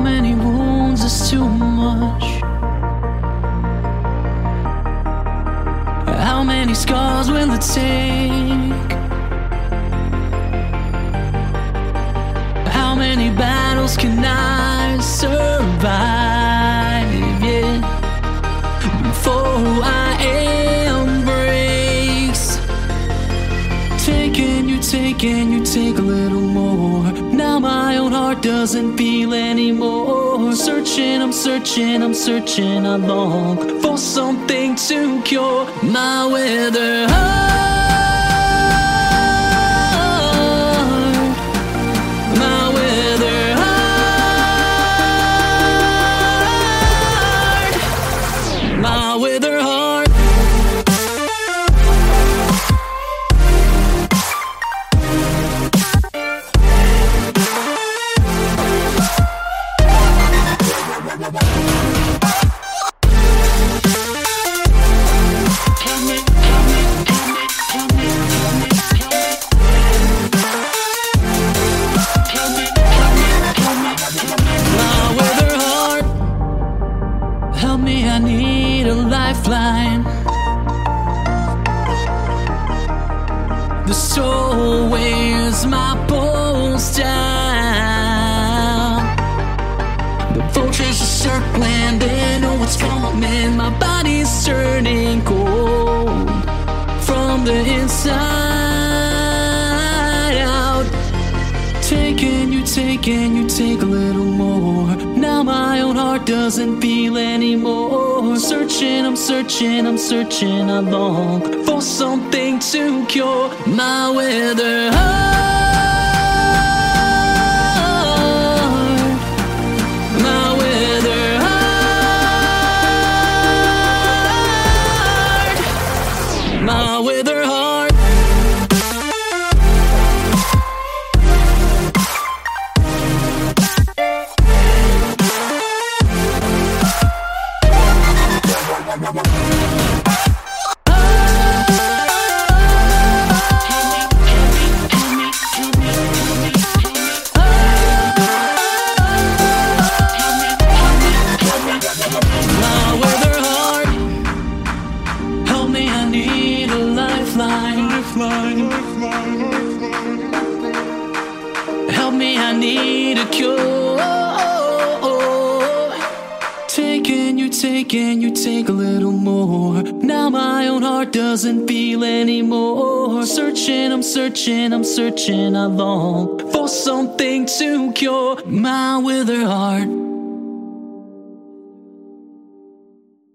many wounds is too much? How many scars will it take? How many battles can I survive, yeah, before I embrace? Taking you take a little more. Now my own heart doesn't feel anymore. Searching, I'm searching, I'm searching. I long for something to cure my withered heart. My withered heart. My withered heart. Help me, I need a lifeline. The soul wears my pulse down. The vultures are circling, they know what's coming. My body's turning cold from the inside out. Taking you take a little more. Now my own heart doesn't feel anymore. Searching, I'm searching, I'm searching. I long for something to cure my withered heart. My withered heart. My withered heart. Help me, I need a cure. Taking you take a little more. Now my own heart doesn't feel anymore. Searching, I'm searching, I'm searching. I long for something to cure my withered heart.